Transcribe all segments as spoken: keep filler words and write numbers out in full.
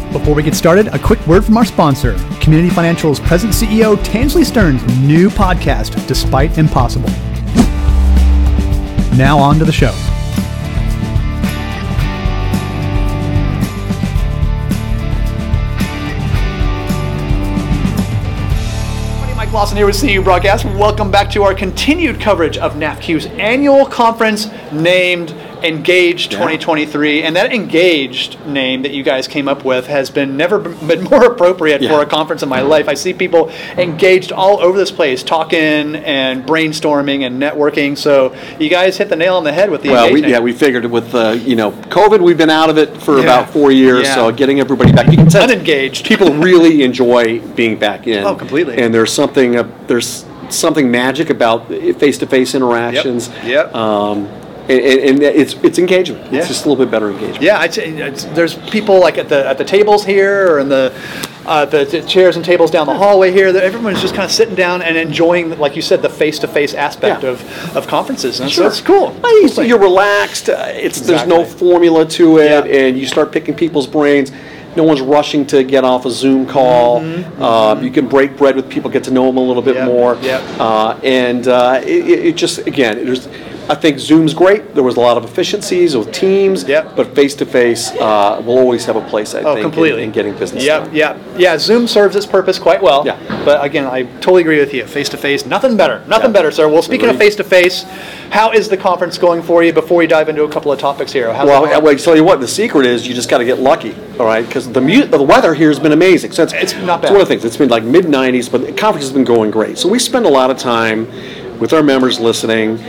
Before we get started, a quick word from our sponsor, Community Financial's President C E O Tansley Stearns' new podcast, Despite Impossible. Now on to the show. Mike Lawson here with C U Broadcast. Welcome back to our continued coverage of N A F Q's annual conference named Engage twenty twenty-three, yeah. And that Engaged name that you guys came up with has been never been more appropriate yeah. for a conference in my life. I see people engaged all over this place, talking and brainstorming and networking. So you guys hit the nail on the head with the well, Engage we, yeah, we figured with uh, you know COVID, we've been out of it for yeah. about four years. Yeah. So getting everybody back, you can tell unengaged. People really enjoy being back in. Oh, completely. And there's something uh, there's something magic about face-to-face interactions. Yep. Yep. Um, And, and it's it's engagement. It's yeah. just a little bit better engagement. Yeah, I'd say it's, there's people like at the at the tables here, or in the uh, the, the chairs and tables down the hallway here. That everyone's just kind of sitting down and enjoying, like you said, the face-to-face aspect yeah. of, of conferences. And sure. so it's cool. Well, you, you're relaxed. Uh, it's exactly. There's no formula to it, yeah. and you start picking people's brains. No one's rushing to get off a Zoom call. Mm-hmm. Uh, mm-hmm. You can break bread with people, get to know them a little bit yep. more. Yep. Uh, and uh, it, it just, again, there's. I think Zoom's great. There was a lot of efficiencies with Teams, yep. but face-to-face uh, will always have a place, I oh, think, completely. In, in getting business yep, done. Yeah, yeah. Zoom serves its purpose quite well. Yeah. But again, I totally agree with you. Face-to-face, nothing better. Nothing yeah. better, sir. Well, speaking Agreed. of face-to-face, how is the conference going for you before we dive into a couple of topics here? How's well, I tell you what, the secret is you just got to get lucky, all right? Because the mu- the weather here has been amazing. So it's, it's not bad. It's one of the things. It's been like mid nineties, but the conference has been going great. So we spend a lot of time with our members listening,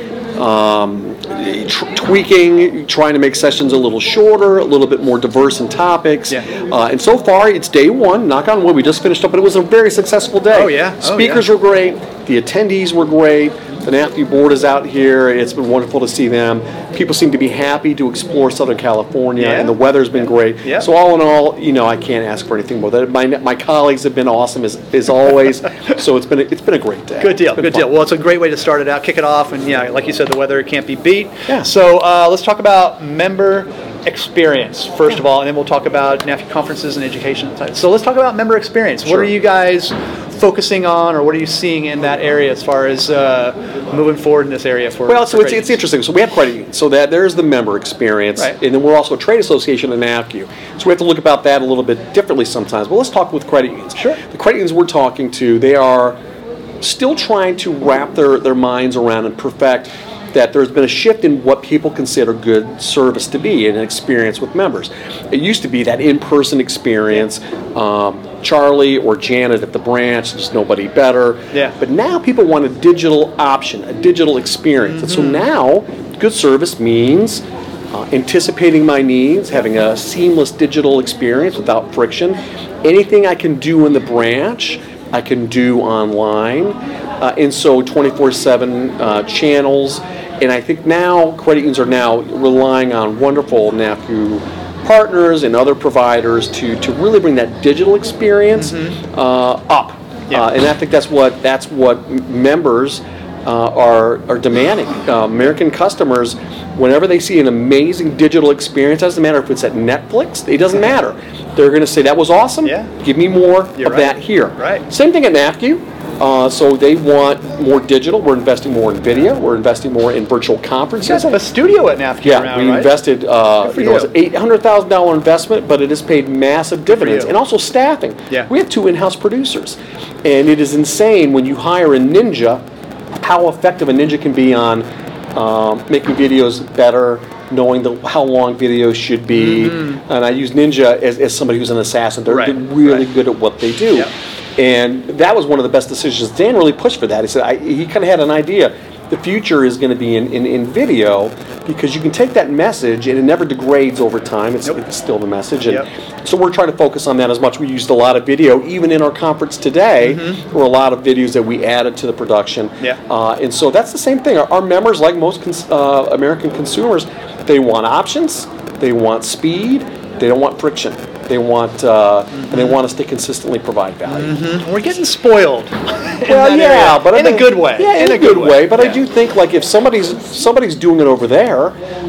um, t- tweaking, trying to make sessions a little shorter, a little bit more diverse in topics. Yeah. Uh, and so far, it's day one. Knock on wood, we just finished up, but it was a very successful day. Oh, yeah. Oh, Speakers yeah. were great. The attendees were great. The N A F Q board is out here. It's been wonderful to see them. People seem to be happy to explore Southern California, yeah. and the weather's been great. Yeah. So all in all, you know, I can't ask for anything more. My my colleagues have been awesome as, as always. So it's been a, it's been a great day. Good deal. Good fun. deal. Well, it's a great way to start it out, kick it off, and yeah, like you said, the weather can't be beat. Yeah. So uh, let's talk about member experience first of all, and then we'll talk about N A F Q conferences and education. So let's talk about member experience. Sure. What are you guys focusing on, or what are you seeing in that area as far as uh, moving forward in this area for? Well, so for it's, it's interesting. So we have credit unions. So that there's the member experience, right. and then we're also a trade association in N A F Q. So we have to look about that a little bit differently sometimes. But let's talk with credit unions. Sure. The credit unions we're talking to, they are still trying to wrap their, their minds around and perfect that there's been a shift in what people consider good service to be and an experience with members. It used to be that in-person experience, um, Charlie or Janet at the branch, there's nobody better. Yeah. But now people want a digital option, a digital experience. Mm-hmm. And so now, good service means uh, anticipating my needs, having a seamless digital experience without friction. Anything I can do in the branch, I can do online. Uh, and so twenty-four seven uh, channels. And I think now credit unions are now relying on wonderful N A F Q partners and other providers to, to really bring that digital experience mm-hmm. uh, up. Yeah. Uh, and I think that's what that's what members uh, are are demanding. Uh, American customers, whenever they see an amazing digital experience, it doesn't matter if it's at Netflix, it doesn't matter. They're going to say, that was awesome, yeah. give me more You're of right. that here. Right. Same thing at N A F Q. Uh, so they want more digital. We're investing more in video. We're investing more in virtual conferences. You guys have a studio at N A F Q yeah, around, we right? invested, uh, you know, it was an eight hundred thousand dollars investment, but it has paid massive dividends. And also staffing. Yeah. We have two in-house producers. And it is insane when you hire a ninja, how effective a ninja can be on um, making videos better, knowing the, how long videos should be. Mm-hmm. And I use Ninja as, as somebody who's an assassin. They're, right. they're really right. good at what they do. Yep. And that was one of the best decisions. Dan really pushed for that. He said, I, he kind of had an idea. The future is going to be in, in, in video, because you can take that message and it never degrades over time. It's, nope. it's still the message. And yep. so we're trying to focus on that as much. We used a lot of video, even in our conference today. Mm-hmm. There were a lot of videos that we added to the production. Yeah. Uh, and so that's the same thing. Our, our members, like most cons- uh, American consumers, they want options, they want speed, they don't want friction. They want, uh, mm-hmm. and they want us to consistently provide value. Mm-hmm. We're getting spoiled. Well, yeah, area. but in I a think, good way. Yeah, in, in a, a good, good way. way. But yeah. I do think, like, if somebody's somebody's doing it over there,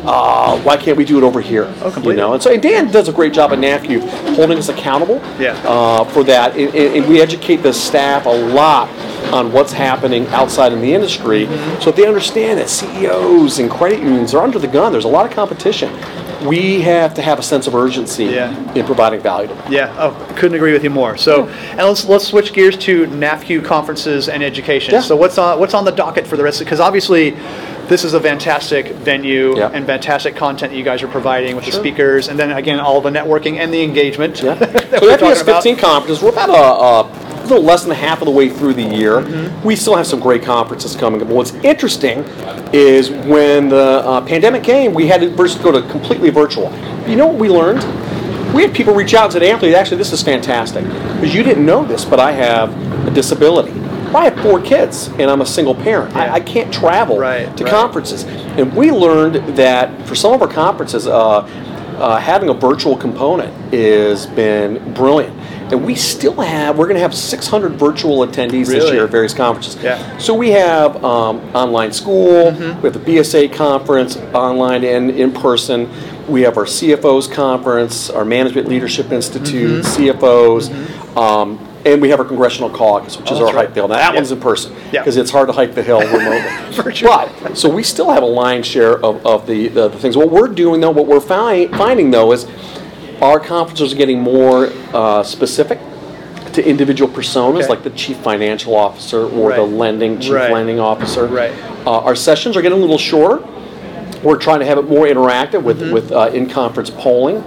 Uh, why can't we do it over here? Oh, completely. You know, and so and Dan does a great job at NAFCU holding us accountable Yeah. uh, for that, and, and we educate the staff a lot on what's happening outside in the industry, Mm-hmm. so that they understand that C E Os and credit unions are under the gun. There's a lot of competition. We have to have a sense of urgency Yeah. in providing value to them. Yeah, oh, couldn't agree with you more. So, and let's let's switch gears to NAFCU conferences and education. Yeah. So, what's on what's on the docket for the rest? Because obviously, this is a fantastic venue Yeah. and fantastic content that you guys are providing with the Sure. speakers, and then again all the networking and the engagement. Yeah. that So we're that has talking about. fifteen conferences. We're about a, a little less than half of the way through the year. Mm-hmm. We still have some great conferences coming up. But what's interesting is when the uh, pandemic came, we had to first go to completely virtual. You know what we learned? We had people reach out and said, Anthony, actually, this is fantastic. Because you didn't know this, but I have a disability. I have four kids, and I'm a single parent. Yeah. I, I can't travel Right, to right. conferences. And we learned that for some of our conferences, uh, uh, having a virtual component has been brilliant. And we still have, we're going to have six hundred virtual attendees this Really? year at various conferences. Yeah. So we have um, online school, Mm-hmm. we have the B S A conference, online and in person. We have our C F Os conference, our Management Leadership Institute, Mm-hmm. C F Os, um, and we have our Congressional Caucus, which Oh, is that's our right. hike the hill. Now that Yeah. one's in person Yeah. because it's hard to hike the hill remotely. For sure. But, so we still have a lion's share of, of the, the, the things. What we're doing though, what we're fi- finding though is our conferences are getting more uh, specific to individual personas, Okay. like the chief financial officer or the Right. lending chief Right. lending officer. Right. Uh, our sessions are getting a little shorter. We're trying to have it more interactive with Mm-hmm. with uh, in-conference polling,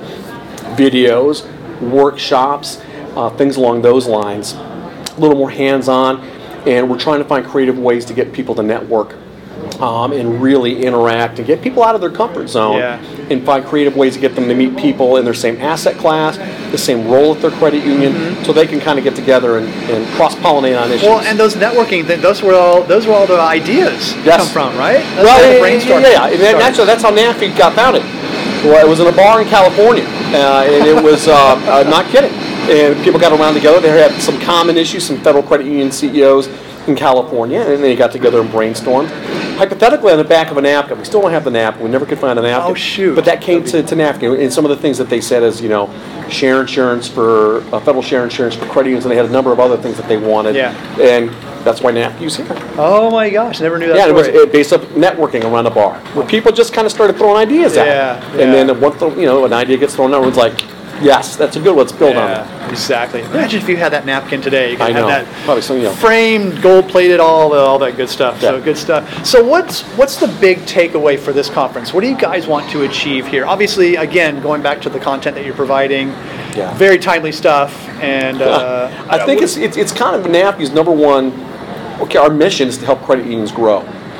videos, workshops, uh, things along those lines. A little more hands-on, and we're trying to find creative ways to get people to network um, and really interact and get people out of their comfort zone Yeah. and find creative ways to get them to meet people in their same asset class, the same role at their credit union, so they can kind of get together and, and cross-pollinate on issues. Well, and those networking, th- those were all those were all the ideas Yes. come from, right? That's well, where the yeah, brainstorm yeah, yeah. And started. actually, that's how NAFI got founded. Well, it was in a bar in California, uh, and it was uh, uh, not kidding. And people got around together. They had some common issues, some federal credit union C E Os in California, and they got together and brainstormed. Hypothetically, on the back of a napkin, we still don't have the napkin. We never could find a napkin. Oh, shoot. But that came to, to napkin, and some of the things that they said is, you know, share insurance for uh, federal share insurance for credit unions, and they had a number of other things that they wanted. Yeah. And that's why NAFCU's here. Oh my gosh, never knew that Yeah, it was story. uh, based up networking around a bar, where people just kind of started throwing ideas out. Yeah, And yeah. then once the, you know an idea gets thrown out, everyone's like, yes, that's a good one. Let's build on it. Yeah, exactly. Imagine if you had that napkin today. You could I have know. that Probably some, you know. framed, gold-plated, all the, all that good stuff. So Yeah. good stuff. So what's what's the big takeaway for this conference? What do you guys want to achieve here? Obviously, again, going back to the content that you're providing, Yeah. very timely stuff. And uh, I think it's, it's it's kind of NAFCU's number one. Okay, our mission is to help credit unions grow.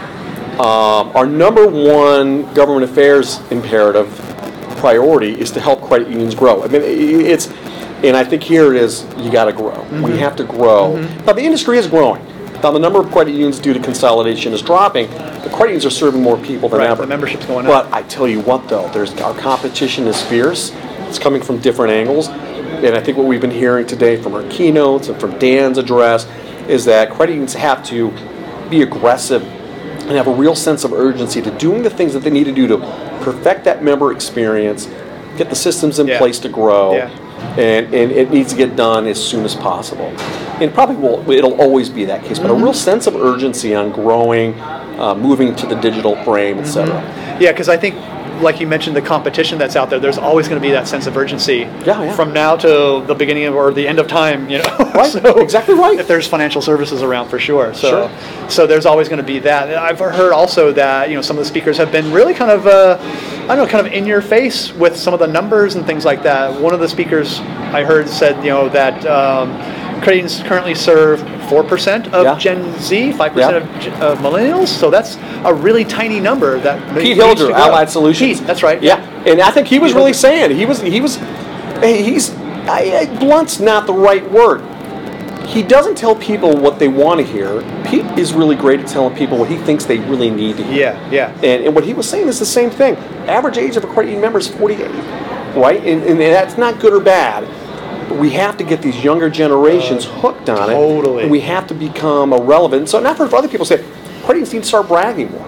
Um, our number one government affairs imperative priority is to help credit unions grow. I mean, it's, and I think here it is, you got to grow. Mm-hmm. We have to grow. Now, the industry is growing. Now, the number of credit unions due to consolidation is dropping. The credit unions are serving more people than Right, ever. the membership's going up. But I tell you what, though, there's our competition is fierce. It's coming from different angles. And I think what we've been hearing today from our keynotes and from Dan's address is that credit unions have to be aggressive and have a real sense of urgency to doing the things that they need to do to perfect that member experience, get the systems in Yeah. place to grow, Yeah. and, and it needs to get done as soon as possible. And probably will, it'll always be that case, but Mm-hmm. a real sense of urgency on growing, uh, moving to the digital frame, et cetera. Yeah, because I think, like you mentioned, the competition that's out there, there's always going to be that sense of urgency Yeah, yeah. from now to the beginning of, or the end of time, you know. Right, exactly right. If there's financial services around, for sure. So, Sure. so there's always going to be that. And I've heard also that, you know, some of the speakers have been really kind of, uh, I don't know, kind of in your face with some of the numbers and things like that. One of the speakers I heard said, you know, that um, credit unions currently serve four percent of Yeah. Gen Z, five percent Yeah. of, Gen- of millennials. So that's a really tiny number that Pete needs to Hilger, grow. Allied Solutions. Pete, that's right. Yeah, and I think he was Pete really Hilger. saying he was he was hey, he's I, I, blunt's not the right word. He doesn't tell people what they want to hear. Pete is really great at telling people what he thinks they really need to hear. Yeah, yeah. And, and what he was saying is the same thing. Average age of a credit union member is forty-eight, right? And, and that's not good or bad. But we have to get these younger generations hooked on it. totally. And we have to become a relevant. So not for other people to say, credit unions need to start bragging more.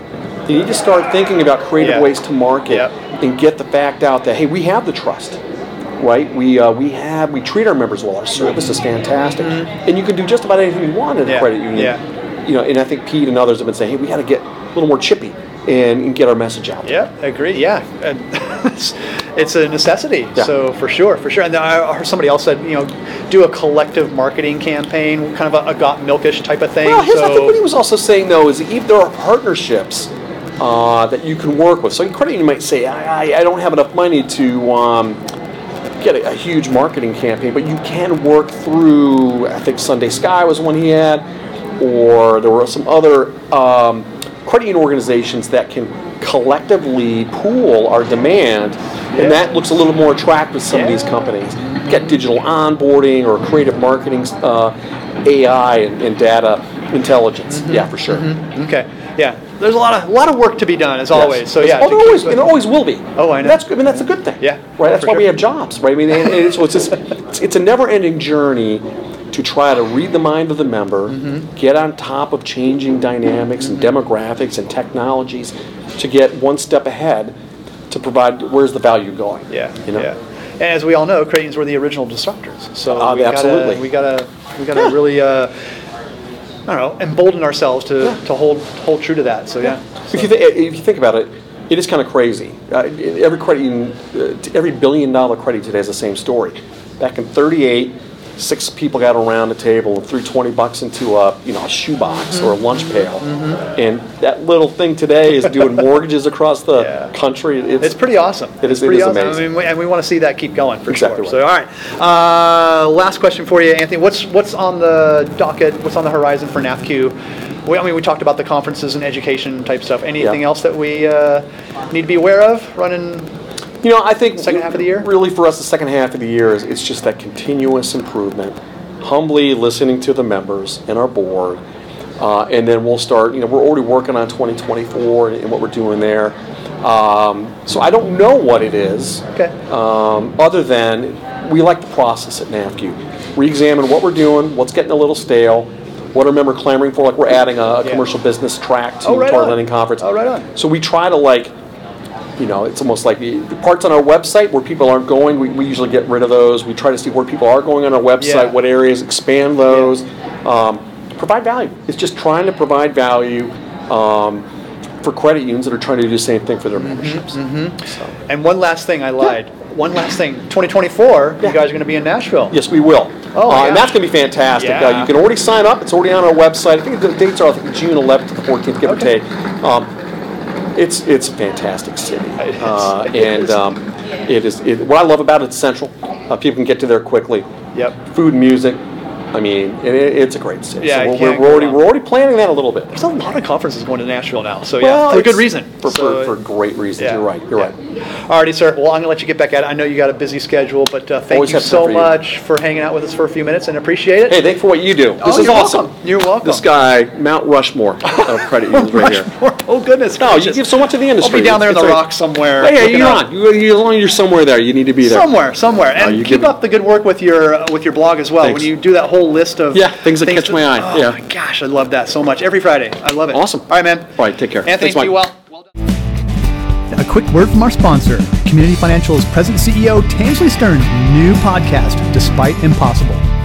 You need to start thinking about creative Yeah. ways to market Yep. and get the fact out that, hey, we have the trust, right? We uh, we have we treat our members well. Our service is fantastic, and you can do just about anything you want in a Yeah. credit union. Yeah. You know, and I think Pete and others have been saying, hey, we got to get a little more chippy and, and get our message out. Yeah, agree. Yeah, and it's, it's a necessity. Yeah. So for sure, for sure. And then I heard somebody else said, you know, do a collective marketing campaign, kind of a, a got milkish type of thing. Well, his, so, I think what he was also saying, though, is if there are partnerships uh, that you can work with. So in credit, you might say, I, I, I don't have enough money to um, get a, a huge marketing campaign, but you can work through, I think Sunday Sky was one he had, or there were some other um, credit union organizations that can collectively pool our demand, Yeah. and that looks a little more attractive to some of Yeah. these companies. Get digital onboarding or creative marketing, uh, A I and, and data intelligence. Mm-hmm. Yeah, for sure. Okay. Yeah. There's a lot of a lot of work to be done as always. So yeah. Oh, to there keep always, it- and there always will be. Oh, I know. That's good. I mean, that's a good thing. Yeah. Right. That's For why we sure. have jobs, right? I mean, and it's it's, just, it's it's a never-ending journey to try to read the mind of the member, Mm-hmm. get on top of changing dynamics and demographics and technologies, to get one step ahead, to provide where's the value going. Yeah. You know? Yeah. And as we all know, credit unions were the original disruptors. So Uh, we absolutely. Gotta, we gotta we gotta Yeah. really uh, I don't know, embolden ourselves to, Yeah. to hold hold true to that. So yeah. If you, th- if you think about it, it is kind of crazy. Uh, every credit union, uh, t- every billion dollar credit today has the same story. Back in thirty-eight, six people got around the table and threw twenty bucks into a you know a shoebox or a lunch pail, and that little thing today is doing mortgages across the Yeah. country. It's pretty awesome. It is- It's pretty it is awesome. amazing. I mean, we, and we want to see that keep going for Exactly sure. right. So, all right. Uh, last question for you, Anthony. What's what's on the docket? What's on the horizon for NAFCU? We, I mean, we talked about the conferences and education type stuff. Anything Yeah. else that we uh, need to be aware of running? You know, I think Second half of the year? really for us, the second half of the year is it's just that continuous improvement, humbly listening to the members and our board, uh, and then we'll start. You know, we're already working on twenty twenty-four and, and what we're doing there. Um, so I don't know what it is, Okay. um, other than we like the process at NAFCU. Re-examine what we're doing, what's getting a little stale, what are members clamoring for. Like we're adding a, a Yeah. commercial business track to, Oh, right to our on. lending conference. Oh, right on. So we try to like. You know, it's almost like the the parts on our website where people aren't going, we, we usually get rid of those. We try to see where people are going on our website, Yeah. what areas, expand those, um, provide value. It's just trying to provide value um, for credit unions that are trying to do the same thing for their memberships. So, And one last thing, I lied. One last thing. twenty twenty-four, Yeah. you guys are going to be in Nashville. yes, we will. Oh, uh, yeah. And that's going to be fantastic. Yeah. Uh, you can already sign up. It's already on our website. I think the dates are I think June eleventh to the fourteenth, give Okay. or take. Um, It's it's a fantastic city, It is. uh, It and is. um, it is. It, what I love about it, it's central. Uh, people can get to there quickly. Yep. Food, and music. I mean, it, it's a great city. Yeah, so I we're, can't we're go already wrong. we're already planning that a little bit. There's a lot of conferences going to Nashville now. So, yeah, Well, for a good it's- reason. For, So, for, for great reasons. yeah. You're right. You're Yeah. right. Alrighty, sir. Well, I'm going to let you get back at it. I know you got a busy schedule, but uh, thank Always you have time so for you. much for hanging out with us for a few minutes and appreciate it. Hey, thanks for what you do. This Oh, is you're awesome. welcome. You're welcome. This guy, Mount Rushmore of credit unions, right here. Rushmore. Oh, goodness. No, you gracious. give so much to the I'll industry. be down there in It's the a- rocks somewhere. Hey, looking you're up. on. You, you, as long as you're somewhere there, you need to be there. Somewhere, somewhere, and you keep give- up the good work with your uh, with your blog as well. Thanks. When you do that whole list of Yeah, things that catch my eye. Oh Yeah. my gosh, I love that so much. Every Friday, I love it. Awesome. All right, man. All right, take care. Anthony, Thanks, Mike. be well. Well done. A quick word from our sponsor, Community Financial's President C E O Tansley Stearns' new podcast, Despite Impossible.